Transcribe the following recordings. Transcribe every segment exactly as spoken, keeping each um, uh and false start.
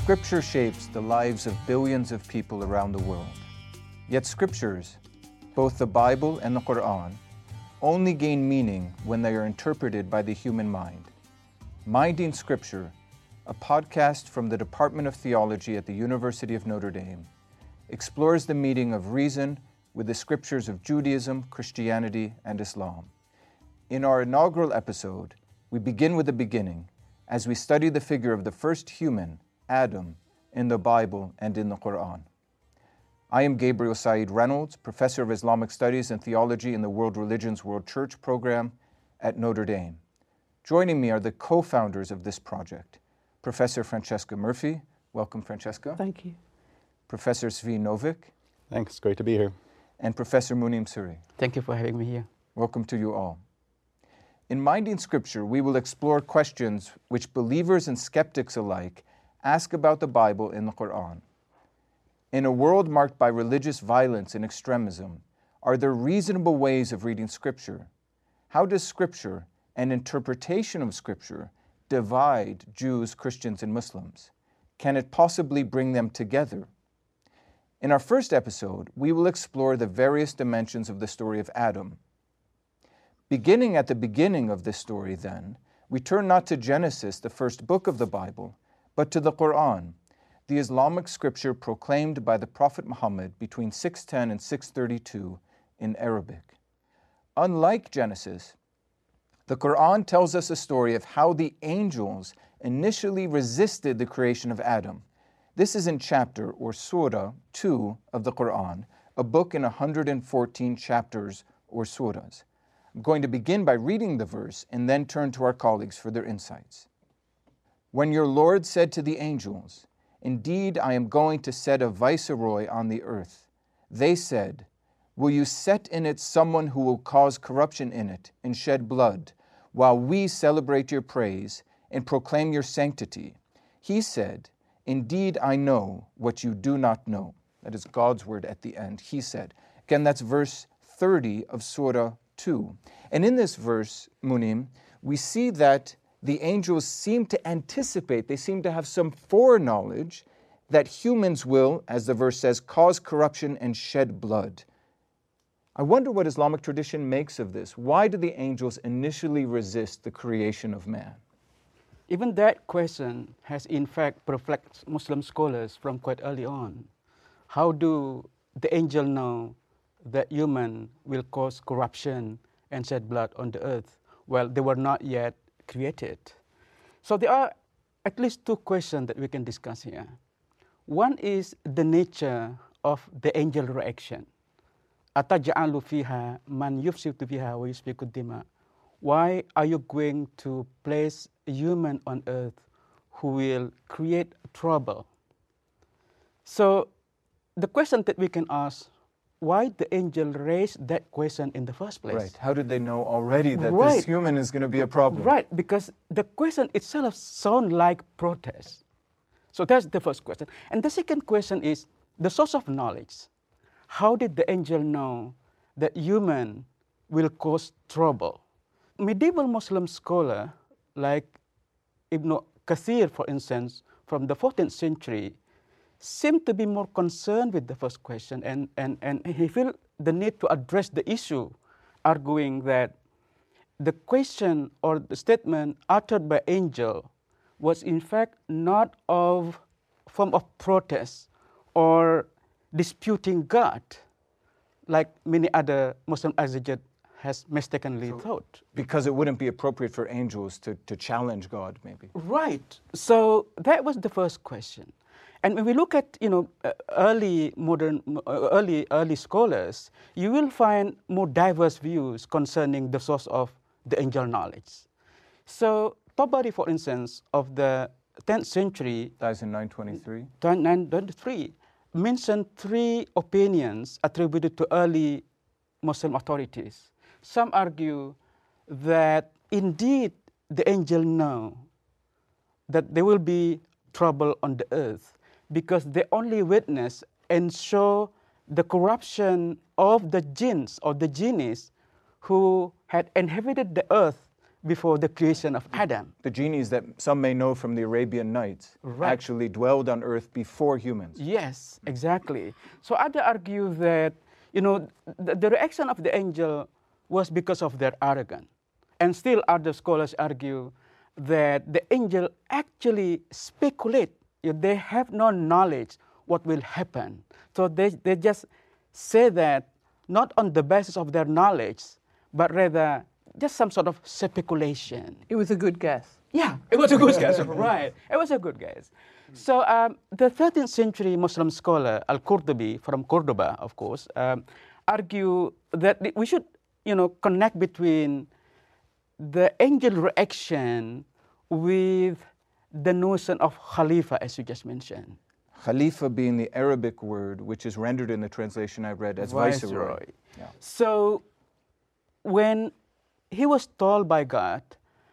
Scripture shapes the lives of billions of people around the world. Yet Scriptures, both the Bible and the Quran, only gain meaning when they are interpreted by the human mind. Minding Scripture, a podcast from the Department of Theology at the University of Notre Dame, explores the meeting of reason with the scriptures of Judaism, Christianity, and Islam. In our inaugural episode, we begin with the beginning as we study the figure of the first human, Adam, in the Bible and in the Quran. I am Gabriel Said Reynolds, Professor of Islamic Studies and Theology in the World Religions World Church program at Notre Dame. Joining me are the co-founders of this project, Professor Francesca Murphy. Welcome, Francesca. Thank you. Professor Zvi Novik. Thanks, great to be here. And Professor Munim Suri. Thank you for having me here. Welcome to you all. In Minding Scripture, we will explore questions which believers and skeptics alike ask about the Bible and the Quran. In a world marked by religious violence and extremism, are there reasonable ways of reading Scripture? How does Scripture and interpretation of Scripture divide Jews, Christians, and Muslims? Can it possibly bring them together? In our first episode, we will explore the various dimensions of the story of Adam. Beginning at the beginning of this story, then, we turn not to Genesis, the first book of the Bible, but to the Quran, the Islamic scripture proclaimed by the Prophet Muhammad between six ten and six thirty-two in Arabic. Unlike Genesis, the Quran tells us a story of how the angels initially resisted the creation of Adam. This is in chapter or surah two of the Quran, a book in one hundred fourteen chapters or surahs. I'm going to begin by reading the verse and then turn to our colleagues for their insights. When your Lord said to the angels, "Indeed, I am going to set a viceroy on the earth," they said, "Will you set in it someone who will cause corruption in it and shed blood, while we celebrate your praise and proclaim your sanctity?" He said, "Indeed, I know what you do not know." That is God's word at the end. He said. Again, that's verse thirty of Surah two. And in this verse, Munim, we see that the angels seem to anticipate, they seem to have some foreknowledge that humans will, as the verse says, cause corruption and shed blood. I wonder what Islamic tradition makes of this. Why do the angels initially resist the creation of man? Even that question has in fact perplexed Muslim scholars from quite early on. How do the angel know that human will cause corruption and shed blood on the earth? Well, they were not yet created. So there are at least two questions that we can discuss here. One is the nature of the angel reaction. Ataj'alu fiha man yufsidu fiha wa yusfiku dima. Why are you going to place a human on earth who will create trouble? So the question that we can ask, why the angel raised that question in the first place? Right. How did they know already that Right. this human is going to be a problem? Right, because the question itself sounds like protest. So that's the first question. And the second question is the source of knowledge. How did the angel know that human will cause trouble? Medieval Muslim scholar like Ibn Kathir, for instance, from the fourteenth century, seemed to be more concerned with the first question, and, and, and he felt the need to address the issue, arguing that the question or the statement uttered by angel was in fact not of form of protest or disputing God, like many other Muslim exegetes has mistakenly So, thought. Because it wouldn't be appropriate for angels to, to challenge God, maybe. Right. So that was the first question. And when we look at, you know, uh, early modern, uh, early early scholars, you will find more diverse views concerning the source of the angel knowledge. So Tabari, for instance, of the tenth century, Dies in nine twenty-three. nine twenty-three, mentioned three opinions attributed to early Muslim authorities. Some argue that indeed the angel know that there will be trouble on the earth, because they only witness and show the corruption of the jinns or the genies who had inhabited the earth before the creation of Adam. The genies that some may know from the Arabian Nights Right. actually dwelled on earth before humans. Yes, exactly. So others argue that, you know, the, the reaction of the angel was because of their arrogance. And still other scholars argue that the angel actually speculate. You know, they have no knowledge what will happen. So they, they just say that not on the basis of their knowledge, but rather just some sort of speculation. It was a good guess. Yeah, it was a good guess, right. It was a good guess. So um, the thirteenth century Muslim scholar Al-Qurtubi from Cordoba, of course, um, argue that we should, you know, connect between the angel reaction with the notion of Khalifa, as you just mentioned. Khalifa being the Arabic word, which is rendered in the translation I read as viceroy. Viceroy. Yeah. So when he was told by God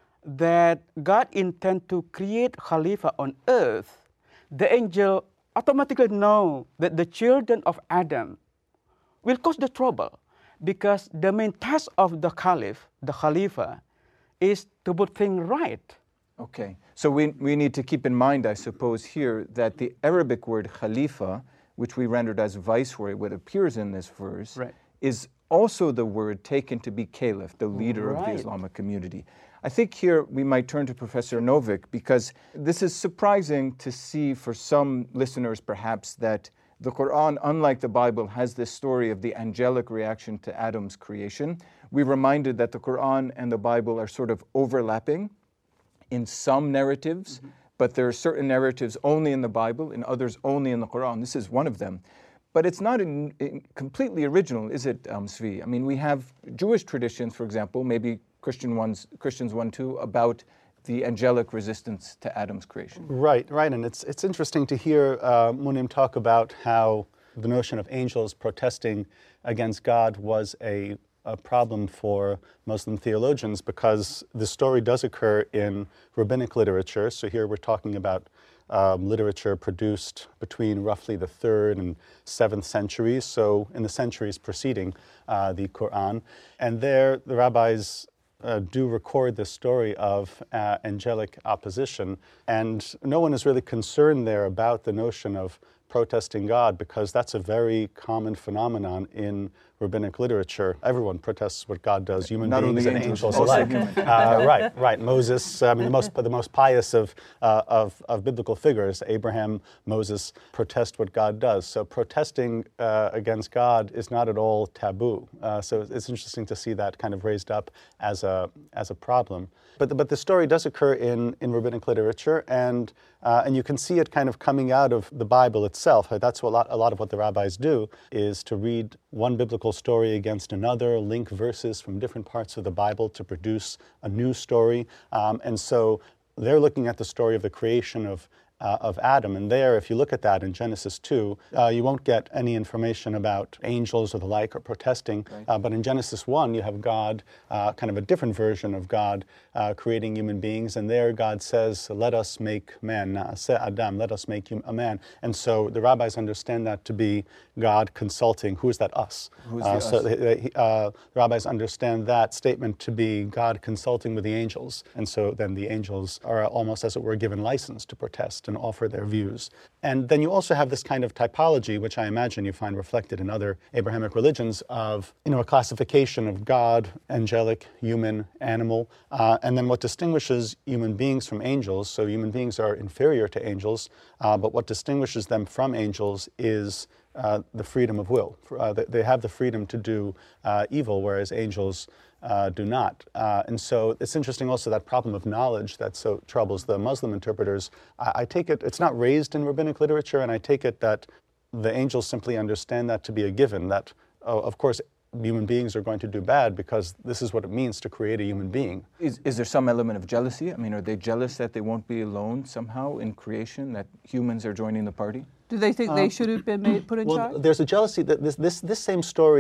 that God intends to create Khalifa on earth, the angel automatically know that the children of Adam will cause the trouble, because the main task of the Caliph, the Khalifa, is to put things right. Okay, so we, we need to keep in mind, I suppose, here that the Arabic word Khalifa, which we rendered as viceroy, what appears in this verse, Right. is also the word taken to be caliph, the leader of the Right. Islamic community. I think here we might turn to Professor Novick, because this is surprising to see for some listeners perhaps that the Quran, unlike the Bible, has this story of the angelic reaction to Adam's creation. We're reminded that the Quran and the Bible are sort of overlapping in some narratives, mm-hmm. but there are certain narratives only in the Bible and others only in the Quran. This is one of them. But it's not in, in completely original, is it, um, Svi? I mean, we have Jewish traditions, for example, maybe Christian ones, Christians one too, about the angelic resistance to Adam's creation. Right, right. And it's, it's interesting to hear uh, Munim talk about how the notion of angels protesting against God was a a problem for Muslim theologians, because the story does occur in rabbinic literature. So here we're talking about um, literature produced between roughly the third and seventh centuries, so in the centuries preceding uh, the Quran. And there the rabbis uh, do record this story of uh, angelic opposition, and no one is really concerned there about the notion of protesting God, because that's a very common phenomenon in rabbinic literature. Everyone protests what God does, human Not beings only and angels, angels also alike. human. Uh, right, right. Moses, I mean, the most the most pious of, uh, of of biblical figures, Abraham, Moses, protest what God does. So protesting uh, against God is not at all taboo. Uh, so it's interesting to see that kind of raised up as a as a problem. But the, but the story does occur in in rabbinic literature, and uh, and you can see it kind of coming out of the Bible itself. That's what a lot a lot of what the rabbis do, is to read one biblical story against another, link verses from different parts of the Bible to produce a new story. Um, and so they're looking at the story of the creation of Uh, of Adam. And there, if you look at that in Genesis two, uh, you won't get any information about angels or the like or protesting. Right. Uh, but in Genesis one, you have God, uh, kind of a different version of God uh, creating human beings. And there God says, let us make man, Na'aseh Adam, let us make him a man. And so the rabbis understand that to be God consulting. Who is that us? Who's uh, the so us? they, they, uh, the rabbis understand that statement to be God consulting with the angels. And so then the angels are almost, as it were, given license to protest and offer their views. And then you also have this kind of typology, which I imagine you find reflected in other Abrahamic religions, of, you know, a classification of God, angelic, human, animal, uh, and then what distinguishes human beings from angels. So human beings are inferior to angels, uh, but what distinguishes them from angels is uh, the freedom of will. Uh, they, they have the freedom to do uh, evil, whereas angels Uh, do not. Uh, and so it's interesting also that problem of knowledge that so troubles the Muslim interpreters. I, I take it, it's not raised in rabbinic literature, and I take it that the angels simply understand that to be a given, that, oh, of course, human beings are going to do bad because this is what it means to create a human being. Is, is there some element of jealousy? I mean, are they jealous that they won't be alone somehow in creation, that humans are joining the party? Do they think Um, they should have been made, put in Well, charge? there's a jealousy that this, this, this same story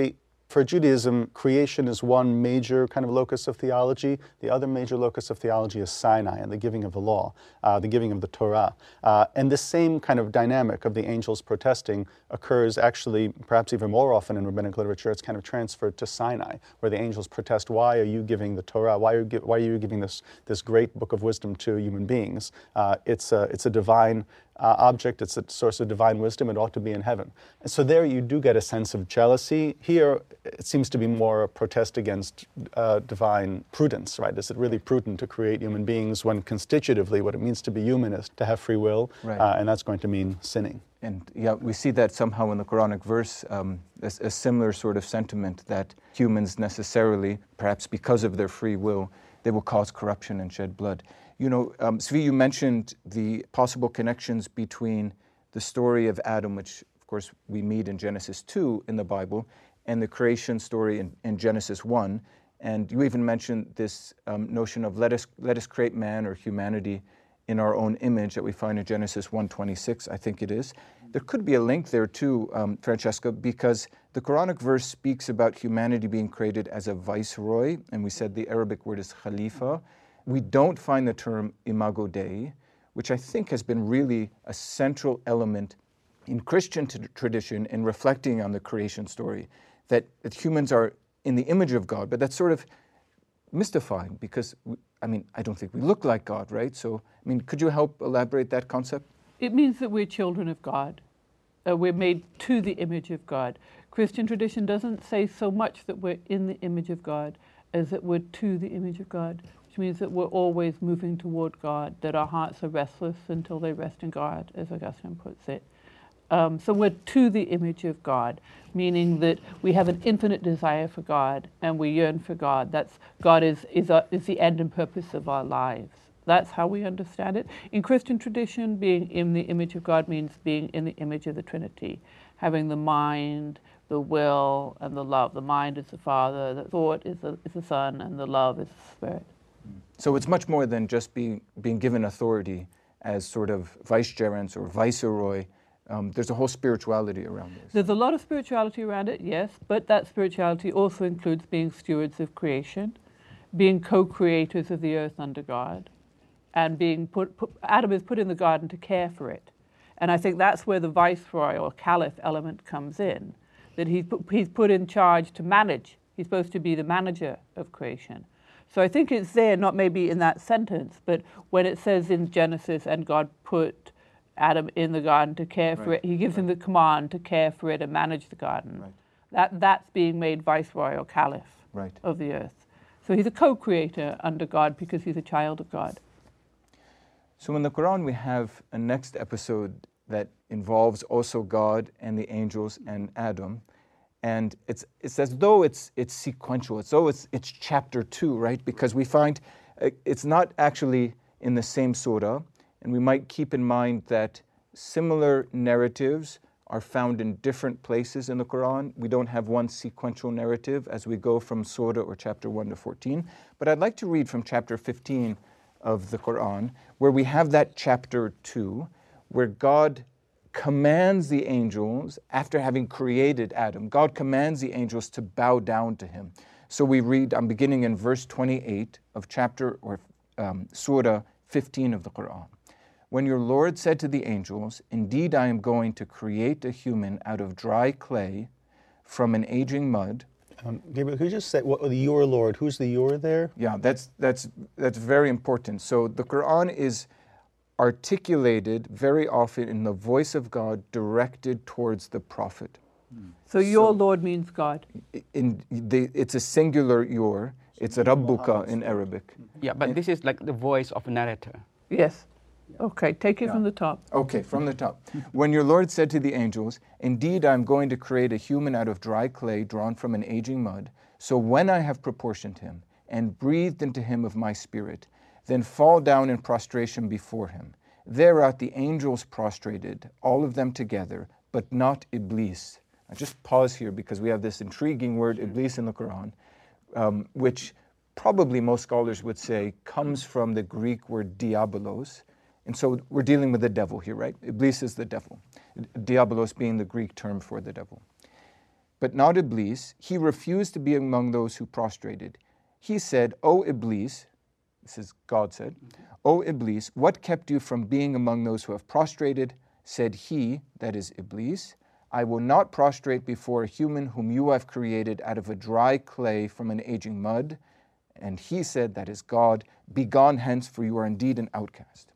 For Judaism, creation is one major kind of locus of theology. The other major locus of theology is Sinai and the giving of the law, uh, the giving of the Torah. Uh, and this same kind of dynamic of the angels protesting occurs actually perhaps even more often in rabbinic literature. It's kind of transferred to Sinai, where the angels protest, why are you giving the Torah? Why are you, why are you giving this, this great book of wisdom to human beings? Uh, it's, a, it's a divine Uh, object, it's a source of divine wisdom, it ought to be in heaven. And so there you do get a sense of jealousy. Here it seems to be more a protest against uh, divine prudence, right? Is it really prudent to create human beings when constitutively what it means to be human is to have free will, right. uh, and that's going to mean sinning. And yeah, we see that somehow in the Quranic verse, um, a, a similar sort of sentiment that humans necessarily, perhaps because of their free will, they will cause corruption and shed blood. You know, um, Zvi, you mentioned the possible connections between the story of Adam, which of course we meet in Genesis two in the Bible, and the creation story in, in Genesis one. And you even mentioned this um, notion of let us, let us create man or humanity in our own image that we find in Genesis one twenty-six, I think it is. There could be a link there too, um, Francesca, because the Quranic verse speaks about humanity being created as a viceroy, and we said the Arabic word is khalifa. We don't find the term imago Dei, which I think has been really a central element in Christian t- tradition in reflecting on the creation story, that, that humans are in the image of God, but that's sort of mystifying because, we, I mean, I don't think we look like God, right? So, I mean, could you help elaborate that concept? It means that we're children of God. Uh, we're made to the image of God. Christian tradition doesn't say so much that we're in the image of God as that we're to the image of God, which means that we're always moving toward God, that our hearts are restless until they rest in God, as Augustine puts it. Um, so we're to the image of God, meaning that we have an infinite desire for God and we yearn for God. That's God is is, a, is the end and purpose of our lives. That's how we understand it. In Christian tradition, being in the image of God means being in the image of the Trinity, having the mind, the will, and the love. The mind is the Father, the thought is the, is the Son, and the love is the Spirit. So it's much more than just being being given authority as sort of vicegerents or viceroy. Um, there's a whole spirituality around this. There's a lot of spirituality around it, yes, but that spirituality also includes being stewards of creation, being co-creators of the earth under God, and being put, put, Adam is put in the garden to care for it. And I think that's where the viceroy or caliph element comes in, that he's put, he's put in charge to manage. He's supposed to be the manager of creation. So I think it's there, not maybe in that sentence, but when it says in Genesis, and God put Adam in the garden to care for Right. it, he gives Right. him the command to care for it and manage the garden. Right. That, that's being made viceroy or caliph Right. of the earth. So he's a co-creator under God because he's a child of God. So in the Quran, we have a next episode that involves also God and the angels and Adam. And it's it's as though it's it's sequential. It's though it's it's chapter two, right? Because we find uh, it's not actually in the same surah, and we might keep in mind that similar narratives are found in different places in the Quran. We don't have one sequential narrative as we go from surah or chapter one to fourteen. But I'd like to read from chapter fifteen of the Quran, where we have that chapter two, where God commands the angels, after having created Adam, God commands the angels to bow down to him. So we read, I'm beginning in verse twenty-eight of chapter or um, surah fifteen of the Quran. When your Lord said to the angels, indeed I am going to create a human out of dry clay from an aging mud. Um, Gabriel, could you just say what the your Lord? Who's the your there? Yeah, that's that's that's very important. So the Quran is articulated very often in the voice of God directed towards the prophet. So your So- Lord means God. In the, it's a singular your. It's a rabbuka in Arabic. Yeah, but this is like the voice of a narrator. Yes. Okay, take it Yeah. from the top. Okay, from the top. When your Lord said to the angels, indeed I am going to create a human out of dry clay drawn from an aging mud. So when I have proportioned him and breathed into him of my spirit, then fall down in prostration before him. Thereat the angels prostrated, all of them together, but not Iblis. I just pause here because we have this intriguing word Iblis in the Quran, um, which probably most scholars would say comes from the Greek word diabolos. And so we're dealing with the devil here, right? Iblis is the devil. Diabolos being the Greek term for the devil. But not Iblis. He refused to be among those who prostrated. He said, O Iblis, this is God said, O Iblis, what kept you from being among those who have prostrated? Said he, that is Iblis, I will not prostrate before a human whom you have created out of a dry clay from an aging mud. And he said, that is God, be gone hence, for you are indeed an outcast.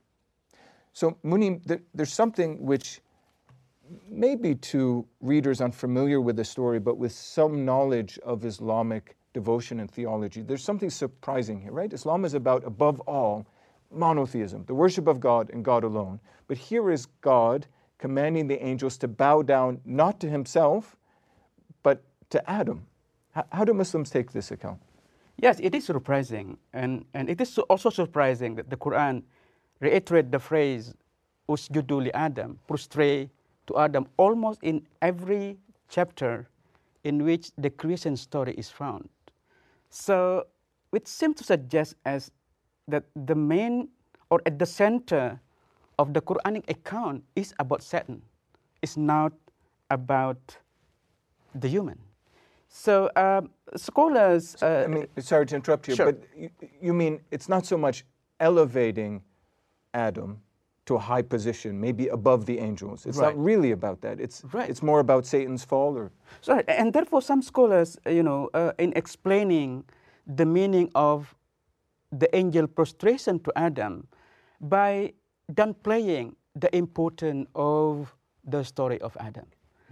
So, Munim, there, there's something which maybe to readers unfamiliar with the story, but with some knowledge of Islamic devotion and theology, there's something surprising here, right? Islam is about, above all, monotheism, the worship of God and God alone. But here is God commanding the angels to bow down not to himself, but to Adam. How, how do Muslims take this account? Yes, it is surprising. And, and it is also surprising that the Quran reiterates the phrase, Usjudu li Adam, prostrate to Adam, almost in every chapter in which the creation story is found. So it seems to suggest as that the main, or at the center of the Quranic account is about Satan. It's not about the human. So uh, scholars... Uh, I mean, sorry to interrupt you, sure. but you, you mean it's not so much elevating Adam to a high position, maybe above the angels. It's right. not really about that. It's right. it's more about Satan's fall, or so, and therefore some scholars, you know, uh, in explaining the meaning of the angel prostration to Adam, by downplaying the importance of the story of Adam.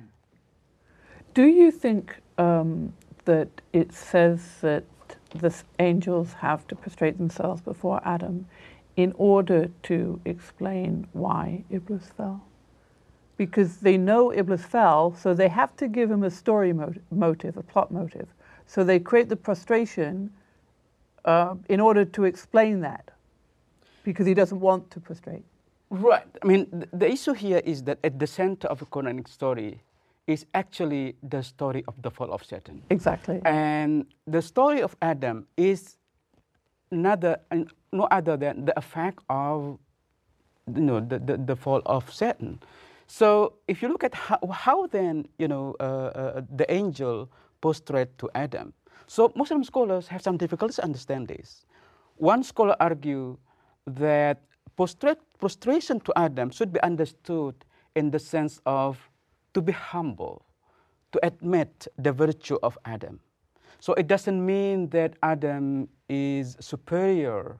Do you think um, that it says that the angels have to prostrate themselves before Adam in order to explain why Iblis fell? Because they know Iblis fell, so they have to give him a story mot- motive, a plot motive. So they create the prostration uh, in order to explain that, because he doesn't want to prostrate. Right. I mean, th- the issue here is that at the center of a Quranic story is actually the story of the fall of Satan. Exactly. And the story of Adam is another, no other than the effect of, you know, the, the, the fall of Satan. So if you look at how, how then, you know, uh, uh, the angel prostrate to Adam. So Muslim scholars have some difficulty to understand this. One scholar argue that prostrate, prostration to Adam should be understood in the sense of to be humble, to admit the virtue of Adam. So it doesn't mean that Adam is superior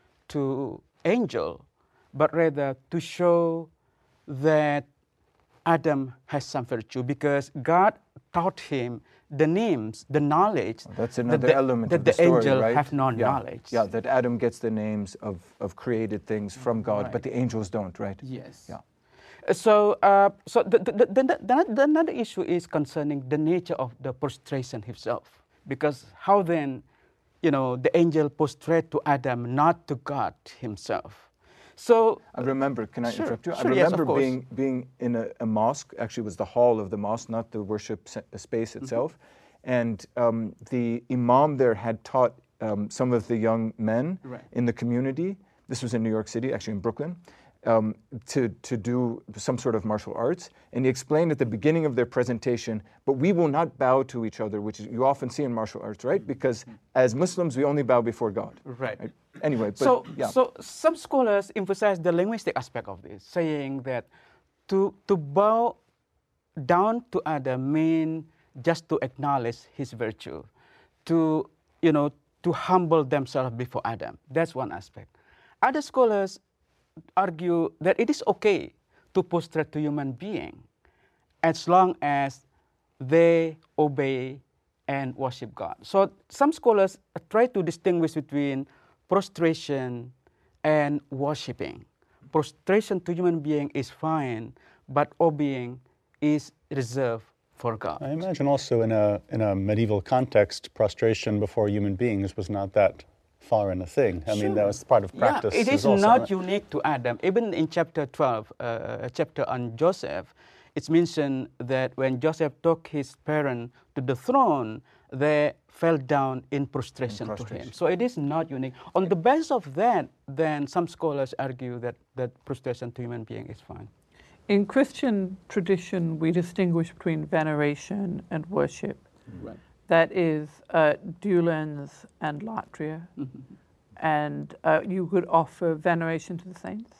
to angel, but rather to show that Adam has some virtue, because God taught him the names, the knowledge. well, that's another that the, element that of the, the story, angel right? have no yeah. knowledge. Yeah, that Adam gets the names of, of created things from God, Right. but the angels don't, right? Yes. Yeah. So, uh, so the, the, the, the, the another issue is concerning the nature of the prostration himself, because how then, you know, the angel prostrate to Adam, not to God himself. So I remember, can I Sure, interrupt you? sure, I yes, of remember course. being being in a, a mosque, actually it was the hall of the mosque, not the worship se- space itself. Mm-hmm. And um, the imam there had taught um, some of the young men Right. in the community, this was in New York City, actually in Brooklyn, um, to, to do some sort of martial arts. And he explained at the beginning of their presentation, but we will not bow to each other, which you often see in martial arts, right? Because as Muslims, we only bow before God. Right. Right? Anyway, but so, yeah. so some scholars emphasize the linguistic aspect of this, saying that to, to bow down to Adam means just to acknowledge his virtue, to, you know, to humble themselves before Adam. That's one aspect. Other scholars argue that it is okay to prostrate to human being as long as they obey and worship God. So some scholars try to distinguish between prostration and worshiping. Prostration to human being is fine, but obeying is reserved for God. I imagine also in a in a medieval context, prostration before human beings was not that foreign a thing. I mean, that was part of practice. Yeah, it is also, not right? unique to Adam. Even in chapter twelve, uh, a chapter on Joseph, it's mentioned that when Joseph took his parents to the throne, they fell down in prostration, In prostration. to him. So it is not unique. On the basis of that, then some scholars argue that, that prostration to human being is fine. In Christian tradition, we distinguish between veneration and worship. Right. That is uh, Dulens and Latria. Mm-hmm. And uh, you could offer veneration to the saints.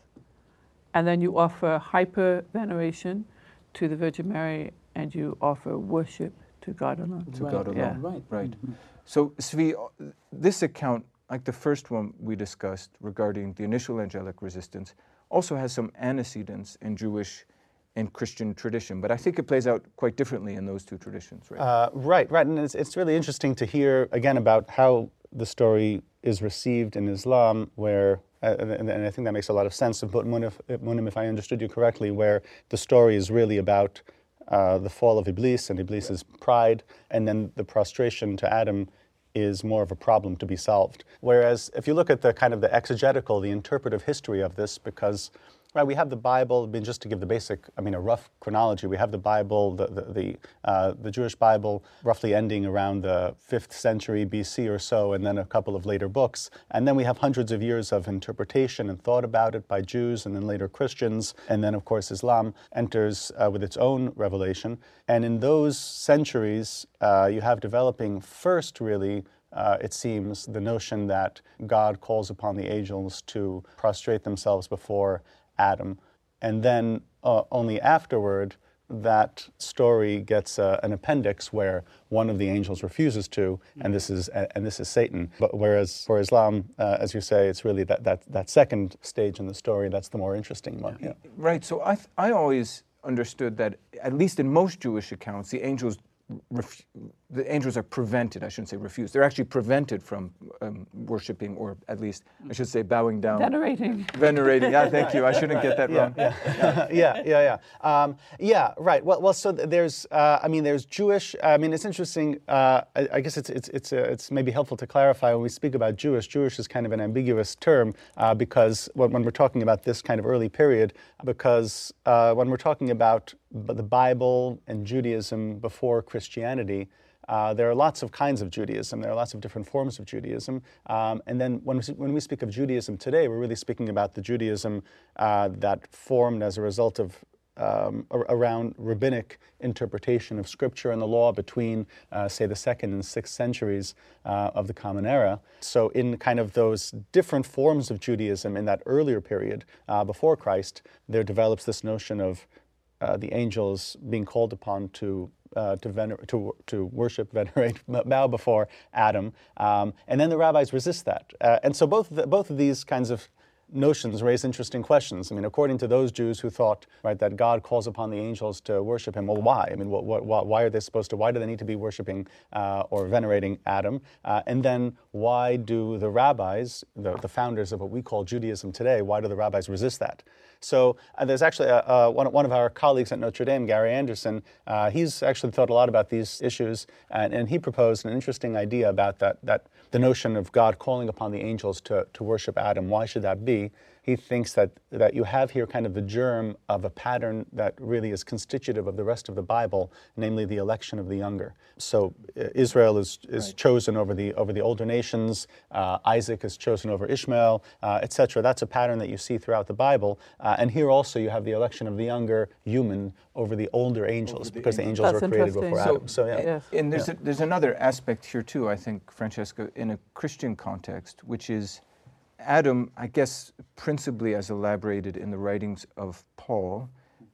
And then you offer hyper-veneration to the Virgin Mary, and you offer worship to God alone. To Right. God alone. Yeah. Right. Right. Mhm. So, Svi, this account, like the first one we discussed regarding the initial angelic resistance, also has some antecedents in Jewish and Christian tradition, but I think it plays out quite differently in those two traditions, right? Uh, right, right. And it's, it's really interesting to hear, again, about how the story is received in Islam, where, uh, and, and I think that makes a lot of sense, but Munim, Munim, if I understood you correctly, where the story is really about uh, the fall of Iblis and Iblis's pride, and then the prostration to Adam is more of a problem to be solved. Whereas if you look at the kind of the exegetical, the interpretive history of this, because right, we have the Bible. I mean, just to give the basic, I mean, a rough chronology. We have the Bible, the the the, uh, the Jewish Bible, roughly ending around the fifth century B C or so, and then a couple of later books. And then we have hundreds of years of interpretation and thought about it by Jews, and then later Christians, and then of course Islam enters uh, with its own revelation. And in those centuries, uh, you have developing first, really. Uh, it seems, the notion that God calls upon the angels to prostrate themselves before Adam. And then uh, only afterward, that story gets uh, an appendix where one of the angels refuses to, and this is and this is Satan. But whereas for Islam, uh, as you say, it's really that, that, that second stage in the story that's the more interesting one. Yeah. Right, so I, th- I always understood that, at least in most Jewish accounts, the angels Ref- the angels are prevented, I shouldn't say refused, they're actually prevented from um, worshiping, or at least, I should say, bowing down. Venerating. Venerating, yeah, thank you, I shouldn't get that wrong. Yeah, yeah, yeah, yeah. Yeah, um, yeah right. Well, well. So there's, uh, I mean, there's Jewish. I mean, it's interesting. Uh, I, I guess it's it's it's uh, it's maybe helpful to clarify when we speak about Jewish. Jewish is kind of an ambiguous term uh, because when, when we're talking about this kind of early period, because uh, when we're talking about the Bible and Judaism before Christianity, Uh, there are lots of kinds of Judaism. There are lots of different forms of Judaism. Um, and then when we, when we speak of Judaism today, we're really speaking about the Judaism uh, that formed as a result of um, around rabbinic interpretation of Scripture and the law between, uh, say, the second and sixth centuries uh, of the Common Era. So in kind of those different forms of Judaism in that earlier period uh, before Christ, there develops this notion of uh, the angels being called upon to Uh, to, vener- to to worship, venerate, bow before Adam, um, and then the rabbis resist that. Uh, and so both of the, both of these kinds of notions raise interesting questions. I mean, according to those Jews who thought, right, that God calls upon the angels to worship Him, well, why? I mean, what, what, why are they supposed to? Why do they need to be worshiping uh, or venerating Adam? Uh, and then why do the rabbis, the, the founders of what we call Judaism today, why do the rabbis resist that? So uh, there's actually a, a, one, one of our colleagues at Notre Dame, Gary Anderson, uh, he's actually thought a lot about these issues, and, and he proposed an interesting idea about that, that the notion of God calling upon the angels to, to worship Adam. Why should that be? He thinks that, that you have here kind of the germ of a pattern that really is constitutive of the rest of the Bible, namely the election of the younger. So uh, Israel is, is right. chosen over the over the older nations, uh, Isaac is chosen over Ishmael, uh, et cetera. That's a pattern that you see throughout the Bible. Uh, and here also you have the election of the younger human over the older angels, the because angels. the angels That's were created before so, Adam. So yeah. Yes. And there's, yeah. a, there's another aspect here too, I think, Francesca, in a Christian context, which is Adam, I guess, principally as elaborated in the writings of Paul,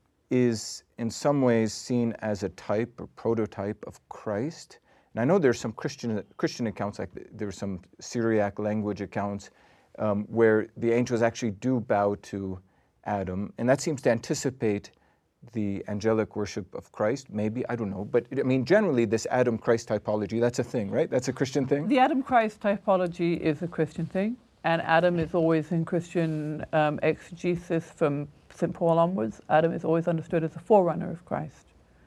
is in some ways seen as a type or prototype of Christ. And I know there's some Christian Christian accounts, like there's some Syriac language accounts, um, where the angels actually do bow to Adam, and that seems to anticipate the angelic worship of Christ, maybe, I don't know. But I mean, generally, this Adam-Christ typology, that's a thing, right? That's a Christian thing? The Adam-Christ typology is a Christian thing, and Adam is always in Christian um, exegesis from Saint Paul onwards. Adam is always understood as a forerunner of Christ.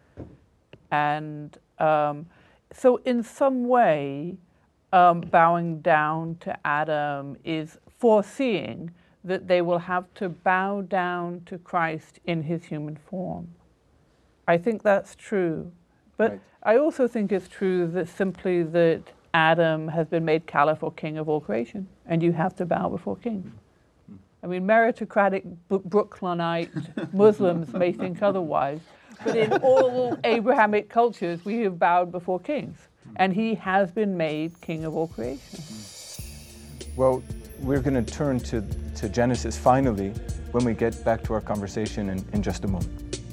And um, so in some way, um, bowing down to Adam is foreseeing that they will have to bow down to Christ in his human form. I think that's true. But Right. I also think it's true that simply that Adam has been made caliph or king of all creation, and you have to bow before king. I mean, meritocratic Brooklynite Muslims may think otherwise, but in all Abrahamic cultures, we have bowed before kings, and he has been made king of all creation. Well, we're going to turn to, to Genesis finally when we get back to our conversation in, in just a moment.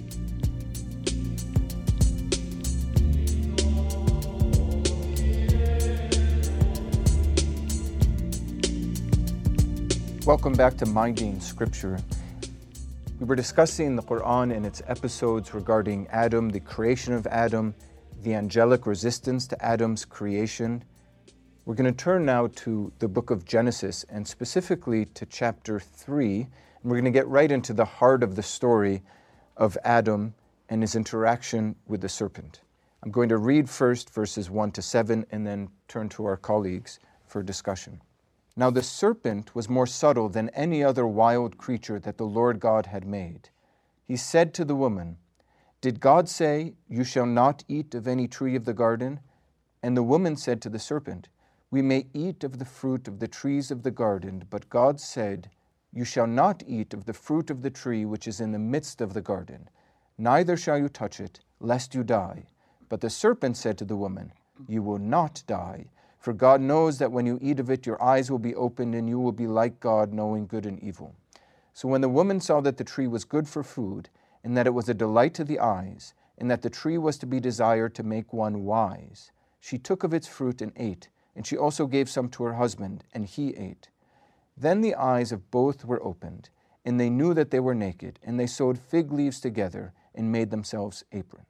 Welcome back to Minding Scripture. We were discussing the Quran and its episodes regarding Adam, the creation of Adam, the angelic resistance to Adam's creation. We're going to turn now to the book of Genesis, and specifically to chapter three, and we're going to get right into the heart of the story of Adam and his interaction with the serpent. I'm going to read first verses one to seven and then turn to our colleagues for discussion. Now the serpent was more subtle than any other wild creature that the Lord God had made. He said to the woman, "Did God say, 'You shall not eat of any tree of the garden?' And the woman said to the serpent, 'We may eat of the fruit of the trees of the garden, but God said, You shall not eat of the fruit of the tree which is in the midst of the garden, neither shall you touch it, lest you die.' But the serpent said to the woman, 'You will not die, for God knows that when you eat of it, your eyes will be opened, and you will be like God, knowing good and evil.' So when the woman saw that the tree was good for food, and that it was a delight to the eyes, and that the tree was to be desired to make one wise, she took of its fruit and ate, and she also gave some to her husband, and he ate. Then the eyes of both were opened, and they knew that they were naked, and they sewed fig leaves together and made themselves aprons."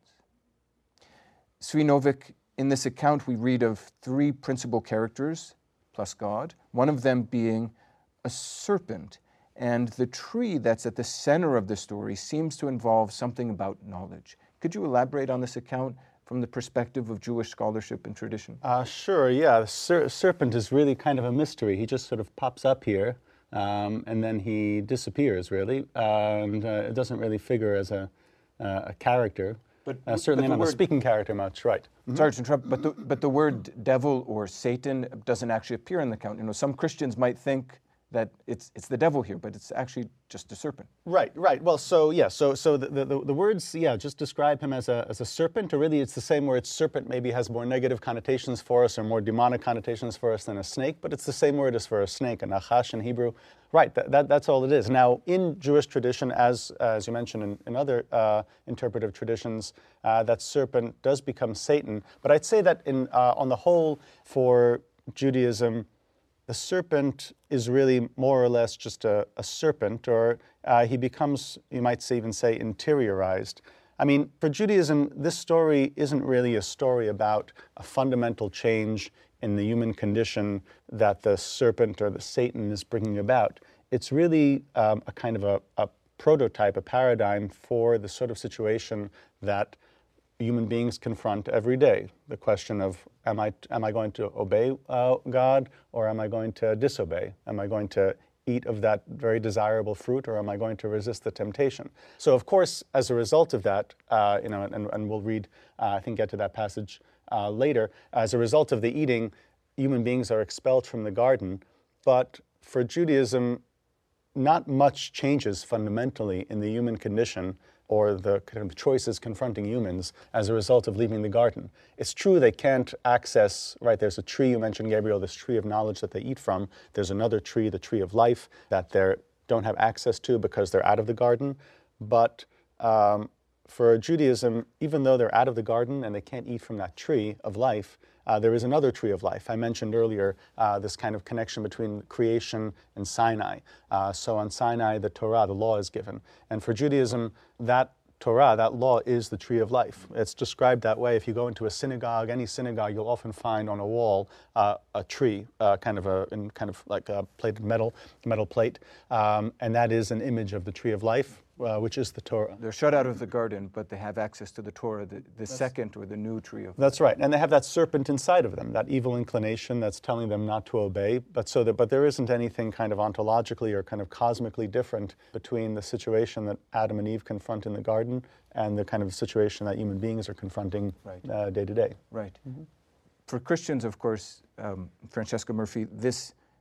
Sri Novik, in this account we read of three principal characters, plus God, one of them being a serpent. And the tree that's at the center of the story seems to involve something about knowledge. Could you elaborate on this account from the perspective of Jewish scholarship and tradition? Uh, sure, yeah. The ser- serpent is really kind of a mystery. He just sort of pops up here, um, and then he disappears, really. And uh, it doesn't really figure as a, uh, a character. But, uh, certainly but not word, a speaking character much, right. Mm-hmm. Sorry to interrupt, but the, but the word devil or Satan doesn't actually appear in the account. You know, some Christians might think that it's it's the devil here, but it's actually just a serpent. Right, right. Well, so yeah, so so the, the, the words, yeah, just describe him as a as a serpent, or really it's the same word. Serpent maybe has more negative connotations for us or more demonic connotations for us than a snake, but it's the same word as for a snake, a nachash in Hebrew. Right, that, that that's all it is. Now, in Jewish tradition, as uh, as you mentioned in, in other uh, interpretive traditions, uh, that serpent does become Satan. But I'd say that in uh, on the whole, for Judaism, the serpent is really more or less just a, a serpent, or uh, he becomes, you might say, even say, interiorized. I mean, for Judaism, this story isn't really a story about a fundamental change in the human condition that the serpent or the Satan is bringing about. It's really um, a kind of a, a prototype, a paradigm for the sort of situation that human beings confront every day. The question of, am I am I going to obey uh, God, or am I going to disobey? Am I going to eat of that very desirable fruit, or am I going to resist the temptation? So, of course, as a result of that, uh, you know, and, and we'll read, uh, I think, get to that passage uh, later. As a result of the eating, human beings are expelled from the garden. But for Judaism, not much changes fundamentally in the human condition or the kind of choices confronting humans as a result of leaving the garden. It's true they can't access, right, there's a tree, you mentioned, Gabriel, this tree of knowledge that they eat from. There's another tree, the tree of life, that they don't have access to because they're out of the garden. But um, for Judaism, even though they're out of the garden and they can't eat from that tree of life, Uh, there is another tree of life. I mentioned earlier uh, this kind of connection between creation and Sinai. Uh, so on Sinai, the Torah, the law is given. And for Judaism, that Torah, that law, is the tree of life. It's described that way. If you go into a synagogue, any synagogue, you'll often find on a wall uh, a tree, uh, kind of a in kind of like a plated metal, metal plate, um, and that is an image of the tree of life, uh, which is the Torah. They're shut out of the garden, but they have access to the Torah, the, the second or the new tree of life. That's right, and they have that serpent inside of them, that evil inclination that's telling them not to obey. But so that, but there isn't anything kind of ontologically or kind of cosmically different between the situation that Adam and Eve confront in the garden and the kind of situation that human beings are confronting right. uh, day to day. Right. Mm-hmm. For Christians, of course, um, Francesca Murphy, this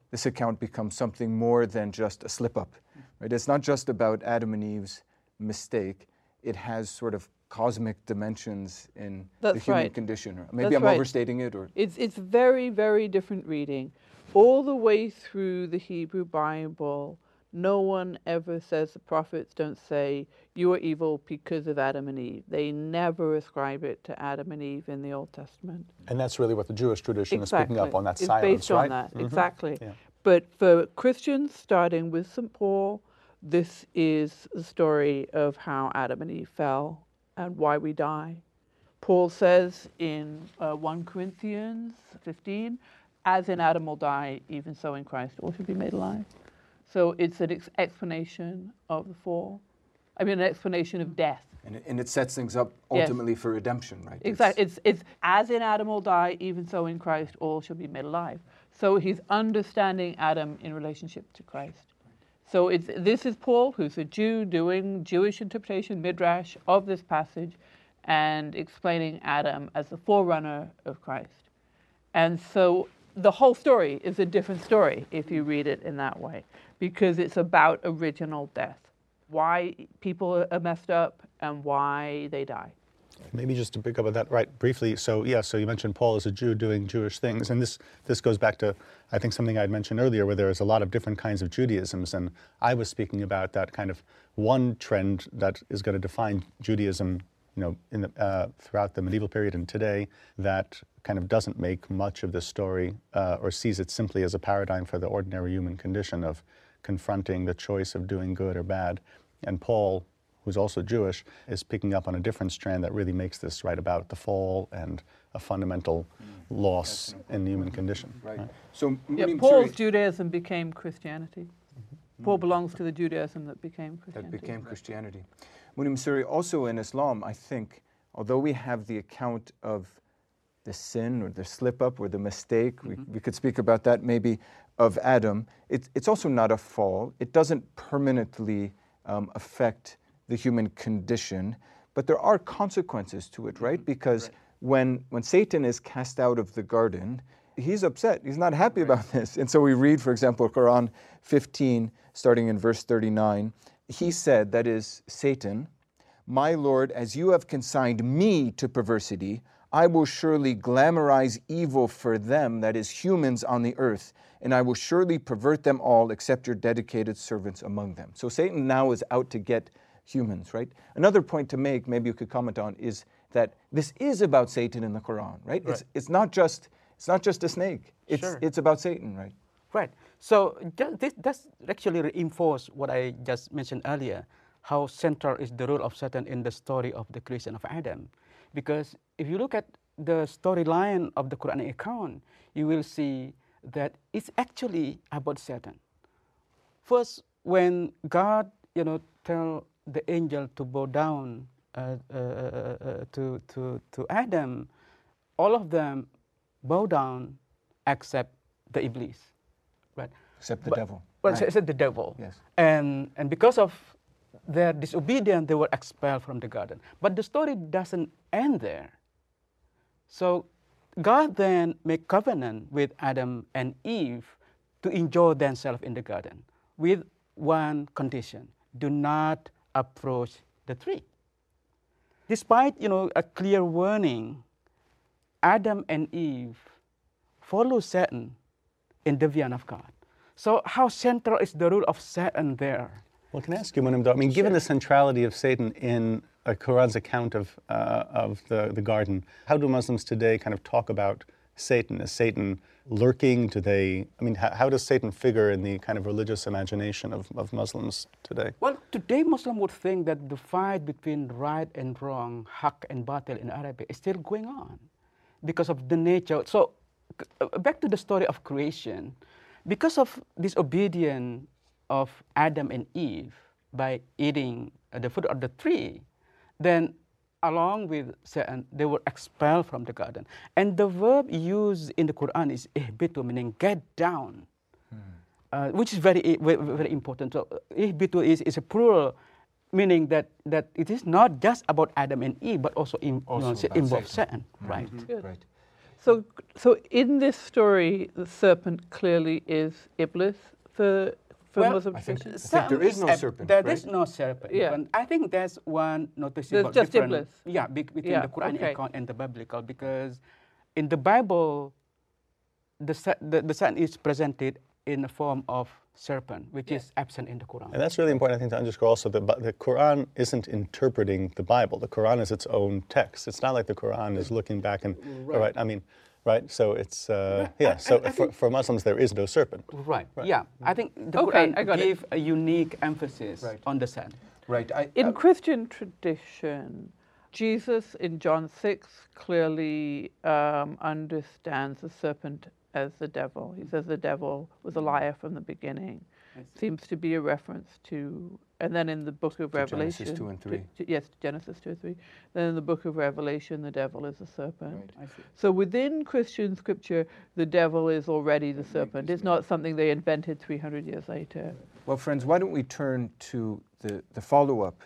this account becomes something more than just a slip-up. Right? It's not just about Adam and Eve's mistake. It has sort of cosmic dimensions in That's the human right. condition. Or maybe That's I'm right. overstating it. Or It's, it's very, very different reading. All the way through the Hebrew Bible, no one ever says, the prophets don't say, you are evil because of Adam and Eve. They never ascribe it to Adam and Eve in the Old Testament. And that's really what the Jewish tradition Exactly. is picking up on, that it's silence, based right? on that, Mhm. exactly. Yeah. But for Christians, starting with Saint Paul, this is the story of how Adam and Eve fell and why we die. Paul says in uh, First Corinthians fifteen, as in Adam will die, even so in Christ all should be made alive. So it's an ex- explanation of the fall. I mean, an explanation of death. and it, and it sets things up Yes. ultimately for redemption, right? Exactly. It's, it's as in Adam will die, even so in Christ all shall be made alive. So he's understanding Adam in relationship to Christ. So it's, this is Paul, who's a Jew, doing Jewish interpretation, midrash, of this passage and explaining Adam as the forerunner of Christ. And so the whole story is a different story if you read it in that way, because it's about original death, why people are messed up and why they die. Maybe just to pick up on that right briefly. So yeah, so you mentioned Paul as a Jew doing Jewish things, and this this goes back to, I think, something I had mentioned earlier, where there is a lot of different kinds of Judaisms, and I was speaking about that kind of one trend that is going to define Judaism, you know, in the, uh, throughout the medieval period and today, that kind of doesn't make much of this story uh, or sees it simply as a paradigm for the ordinary human condition of confronting the choice of doing good or bad. And Paul, who's also Jewish, is picking up on a different strand that really makes this right about the fall and a fundamental mm. loss in the human condition. Right. right? So Yeah, Munim Paul's Suri- Judaism became Christianity. Mm-hmm. Paul belongs to the Judaism that became Christianity. that became Christianity. Munim Suri, also in Islam, I think, although we have the account of the sin or the slip-up or the mistake, mm-hmm. we, we could speak about that maybe, of Adam, it, it's also not a fall. It doesn't permanently um, affect the human condition, but there are consequences to it, right? Because right. when when Satan is cast out of the garden, he's upset. He's not happy right. about this. And so we read, for example, Quran fifteen, starting in verse thirty-nine, he said, that is Satan, my Lord, as you have consigned me to perversity, I will surely glamorize evil for them, that is humans on the earth, and I will surely pervert them all except your dedicated servants among them. So Satan now is out to get humans, right? Another point to make, maybe you could comment on, is that this is about Satan in the Quran, right? right. It's it's not just it's not just a snake. It's sure. it's about Satan, right? Right. So this that's actually reinforce what I just mentioned earlier, how central is the role of Satan in the story of the creation of Adam. Because if you look at the storyline of the Quranic account, you will see that it's actually about Satan. First, when God, you know, tell the angel to bow down uh, uh, uh, to, to, to Adam, all of them bow down except the Iblis, right? Except the but, devil. Well, right. except the devil. Yes. And, and because of their disobedience, they were expelled from the garden. But the story doesn't end there. So God then made covenant with Adam and Eve to enjoy themselves in the garden with one condition: do not approach the tree. Despite, you know, a clear warning, Adam and Eve follow Satan in the vision of God. So how central is the role of Satan there? Well, can I ask you, Munim, though, I mean, given sure. the centrality of Satan in a Quran's account of, uh, of the, the garden, how do Muslims today kind of talk about Satan? Is Satan lurking? Do they, I mean, how, how does Satan figure in the kind of religious imagination of, of Muslims today? Well, today Muslims would think that the fight between right and wrong, haq and batil in Arabic, is still going on because of the nature. So back to the story of creation, because of disobedience of Adam and Eve by eating the fruit of the tree, then along with Satan, they were expelled from the garden. And the verb used in the Quran is ihbitu, meaning get down, hmm. uh, which is very, very, very important. So ihbitu is, is a plural, meaning that, that it is not just about Adam and Eve, but also, in, also you know, involves Satan. Satan. Right. Mm-hmm. Right. So, so in this story, the serpent clearly is Iblis for for Well, Muslim I think- tradition. I think there is no Uh, serpent, There right? is no serpent. Yeah. But I think there's one noticeable There's just difference. Iblis. Yeah, be- between Yeah, the Quranic okay. account and the biblical, because in the Bible, the sa- the, the sun is presented in the form of serpent, which is absent in the Quran. And that's really important, I think, to underscore also that the Quran isn't interpreting the Bible. The Quran is its own text. It's not like the Quran is looking back and, Right. right, I mean, right, so it's, uh, Right. yeah, I- so I- I for, think- for Muslims there is no serpent. Right. Yeah, I think the Okay, I Quran got it. gives a unique emphasis Right. on the sun. Right. I, In uh, Christian tradition, Jesus in John six clearly um, understands the serpent as the devil. He says the devil was a liar from the beginning. Seems to be a reference to, and then in the book of To Genesis Revelation, two and to- three. to- yes, Genesis two and three. Then in the book of Revelation, the devil is the serpent. Right. I see. So within Christian scripture, the devil is already the serpent. It's not something they invented three hundred years later. Well, friends, why don't we turn to the, the follow-up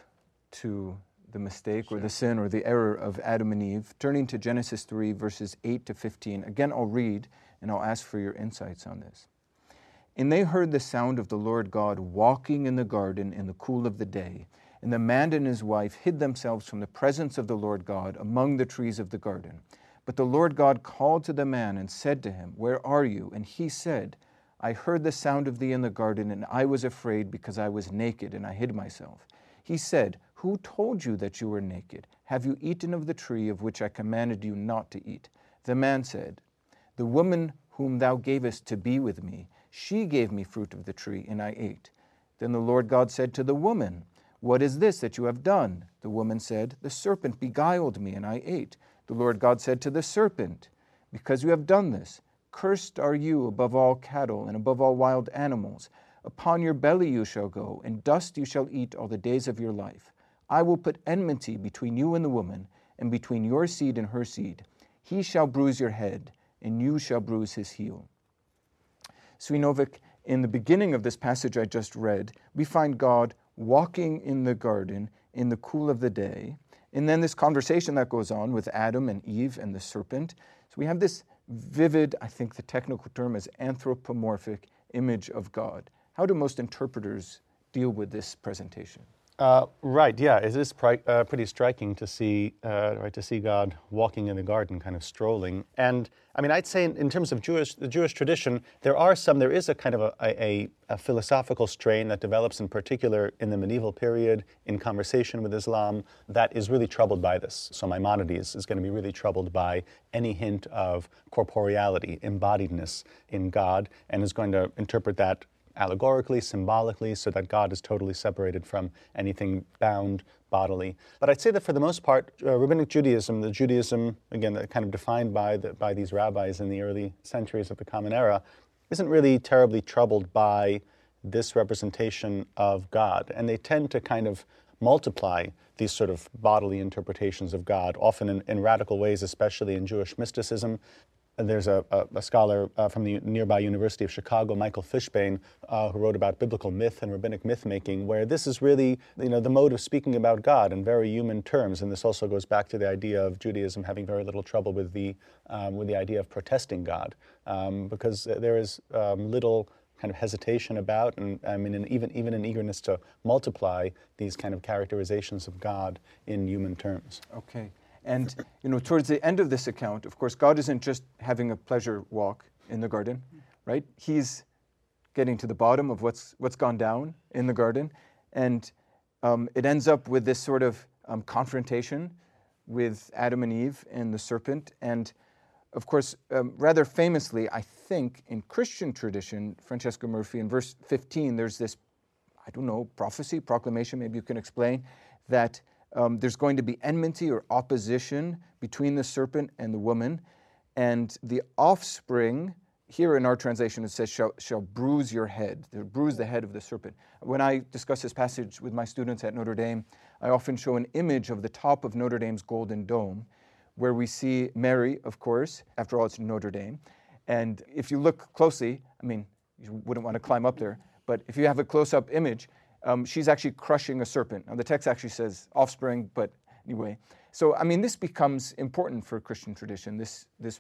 to the mistake or the sin or the error of Adam and Eve, turning to Genesis three, verses eight to fifteen. Again, I'll read and I'll ask for your insights on this. And they heard the sound of the Lord God walking in the garden in the cool of the day. And the man and his wife hid themselves from the presence of the Lord God among the trees of the garden. But the Lord God called to the man and said to him, Where are you? And he said, I heard the sound of thee in the garden, and I was afraid because I was naked, and I hid myself. He said, Who told you that you were naked? Have you eaten of the tree of which I commanded you not to eat? The man said, The woman whom thou gavest to be with me, she gave me fruit of the tree, and I ate. Then the Lord God said to the woman, What is this that you have done? The woman said, The serpent beguiled me, and I ate. The Lord God said to the serpent, Because you have done this, cursed are you above all cattle and above all wild animals. Upon your belly you shall go, and dust you shall eat all the days of your life. I will put enmity between you and the woman, and between your seed and her seed. He shall bruise your head, and you shall bruise his heel. Svinovic, in the beginning of this passage I just read, we find God walking in the garden in the cool of the day, and then this conversation that goes on with Adam and Eve and the serpent. So we have this vivid, I think the technical term is anthropomorphic image of God. How do most interpreters deal with this presentation? Uh, right, yeah, it is pri- uh, pretty striking to see, uh, right, to see God walking in the garden, kind of strolling. And I mean, I'd say in, in terms of Jewish, the Jewish tradition, there are some, there is a kind of a, a, a philosophical strain that develops in particular in the medieval period in conversation with Islam that is really troubled by this. So Maimonides is going to be really troubled by any hint of corporeality, embodiedness in God, and is going to interpret that allegorically, symbolically, so that God is totally separated from anything bound bodily. But I'd say that for the most part, uh, Rabbinic Judaism, the Judaism, again, that kind of defined by, the, by these rabbis in the early centuries of the Common Era, isn't really terribly troubled by this representation of God. And they tend to kind of multiply these sort of bodily interpretations of God, often in, in radical ways, especially in Jewish mysticism. And there's a, a, a scholar uh, from the nearby University of Chicago, Michael Fishbane, uh, who wrote about biblical myth and rabbinic myth-making, where this is really, you know, the mode of speaking about God in very human terms. And this also goes back to the idea of Judaism having very little trouble with the, um, with the idea of protesting God, um, because there is um, little kind of hesitation about, and I mean, and even, even an eagerness to multiply these kind of characterizations of God in human terms. Okay. And, you know, towards the end of this account, of course, God isn't just having a pleasure walk in the garden, right? He's getting to the bottom of what's what's gone down in the garden. And um, it ends up with this sort of um, confrontation with Adam and Eve and the serpent. And, of course, um, rather famously, I think, in Christian tradition, Francesca Murphy, in verse fifteen, there's this, I don't know, prophecy, proclamation, maybe you can explain, that Um, there's going to be enmity or opposition between the serpent and the woman, and the offspring, here in our translation it says, shall, shall bruise your head, they'll bruise the head of the serpent. When I discuss this passage with my students at Notre Dame, I often show an image of the top of Notre Dame's Golden Dome, where we see Mary, of course, after all it's Notre Dame, and if you look closely, I mean, you wouldn't want to climb up there, but if you have a close-up image, Um, she's actually crushing a serpent. Now, the text actually says offspring, but anyway. So, I mean, this becomes important for Christian tradition, this, this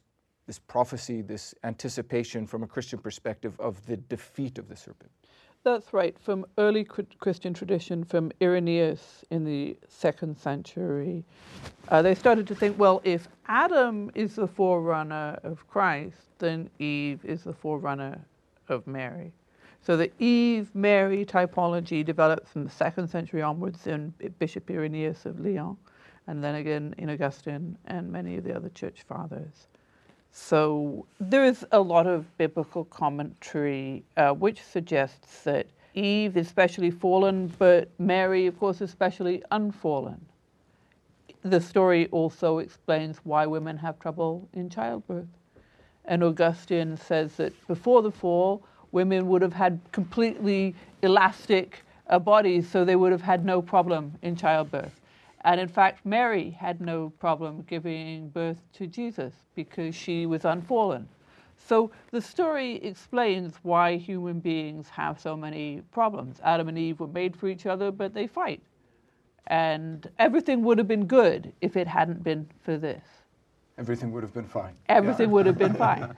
this prophecy, this anticipation from a Christian perspective of the defeat of the serpent. That's right. From early Christian tradition, from Irenaeus in the second century, uh, they started to think, well, if Adam is the forerunner of Christ, then Eve is the forerunner of Mary. So the Eve-Mary typology developed from the second century onwards in Bishop Irenaeus of Lyon, and then again in Augustine and many of the other church fathers. So there is a lot of biblical commentary uh, which suggests that Eve is specially fallen, but Mary, of course, is specially unfallen. The story also explains why women have trouble in childbirth. And Augustine says that before the fall, women would have had completely elastic uh, bodies, so they would have had no problem in childbirth. And in fact, Mary had no problem giving birth to Jesus because she was unfallen. So the story explains why human beings have so many problems. Adam and Eve were made for each other, but they fight. And everything would have been good if it hadn't been for this. Everything would have been fine. Everything Yeah. would have been fine.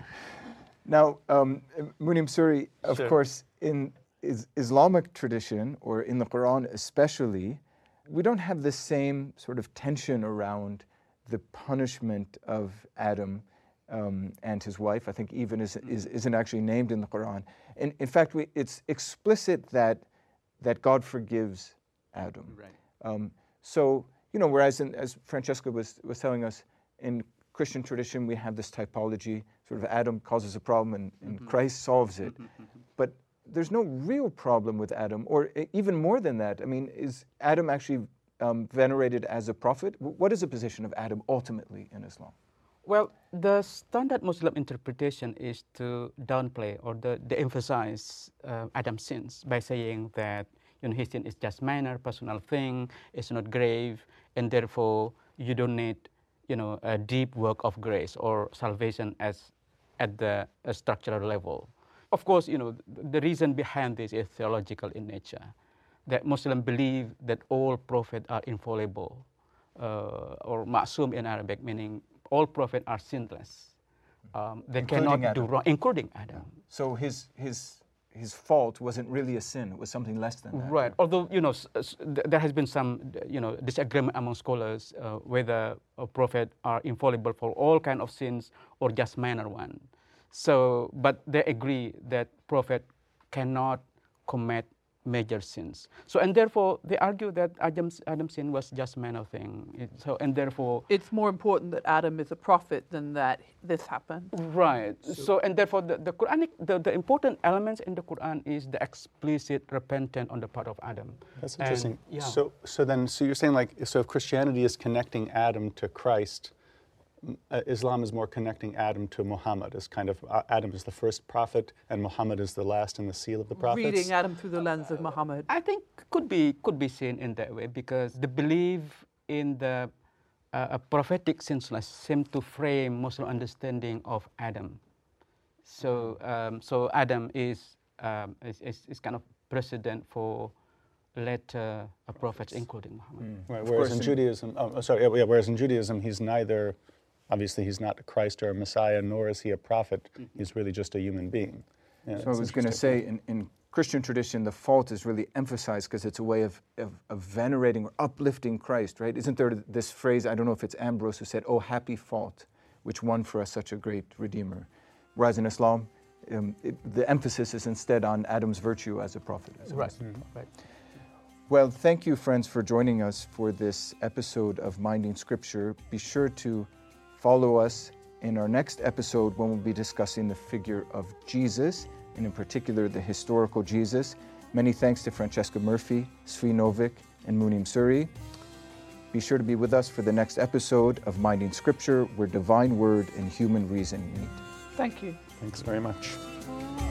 Now, um, Munim Suri, of Sure. course, in is Islamic tradition, or in the Quran especially, we don't have the same sort of tension around the punishment of Adam um, and his wife. I think even is, is, isn't actually named in the Quran. In, in fact, we, it's explicit that that God forgives Adam. Right. Um, so, you know, whereas in, as Francesca was, was telling us, in Christian tradition we have this typology, sort of Adam causes a problem and, and Mm-hmm. Christ solves it. Mhm, mhm. But there's no real problem with Adam, or e- even more than that. I mean, is Adam actually um, venerated as a prophet? W- What is the position of Adam ultimately in Islam? Well, the standard Muslim interpretation is to downplay or the, de-emphasize uh, Adam's sins by saying that, you know, his sin is just minor, personal thing, it's not grave, and therefore you don't need, you know, a deep work of grace or salvation as at the uh, structural level. Of course, you know, the reason behind this is theological in nature, that Muslims believe that all prophets are infallible, uh, or ma'sum in Arabic, meaning all prophets are sinless. Um, they Including cannot Adam. do wrong, including Adam. So his his his fault wasn't really a sin; it was something less than that. Right. Although, you know, s- s- th- there has been some, you know, disagreement among scholars uh, whether a prophet are infallible for all kind of sins or just minor one. So, but they agree that prophet cannot commit major sins. So, and therefore, they argue that Adam's, Adam's sin was just minor thing. It, so, and therefore, It's more important that Adam is a prophet than that this happened. right. So, and therefore, the, the Quranic, the, the important elements in the Quran is the explicit repentance on the part of Adam. That's And, interesting. yeah. So, so then, so you're saying like, so if Christianity is connecting Adam to Christ, m- uh, Islam is more connecting Adam to Muhammad. Is kind of uh, Adam is the first prophet, and Muhammad is the last and the seal of the prophets. Reading Adam through the lens of Muhammad. I think could be could be seen in that way because the belief in the uh, a prophetic sinlessness seem to frame Muslim understanding of Adam. So um, so Adam is, um, is, is is kind of precedent for later uh, prophets, including Muhammad. Right, Of whereas course, in in- Judaism, oh, oh, sorry, yeah, yeah, whereas in Judaism, he's neither, obviously, he's not a Christ or a Messiah, nor is he a prophet. He's really just a human being. Yeah, So I that's was going to interesting. say, in, in Christian tradition, the fault is really emphasized because it's a way of, of, of venerating or uplifting Christ, right? Isn't there this phrase, I don't know if it's Ambrose who said, "Oh, happy fault, which won for us such a great Redeemer." Whereas in Islam, um, it, the emphasis is instead on Adam's virtue as a prophet. as a Right, Muslim. right. Well, thank you, friends, for joining us for this episode of Minding Scripture. Be sure to follow us in our next episode when we'll be discussing the figure of Jesus, and in particular, the historical Jesus. Many thanks to Francesca Murphy, Svi Novick, and Munim Suri. Be sure to be with us for the next episode of Minding Scripture, where divine word and human reason meet. Thank you. Thanks very much.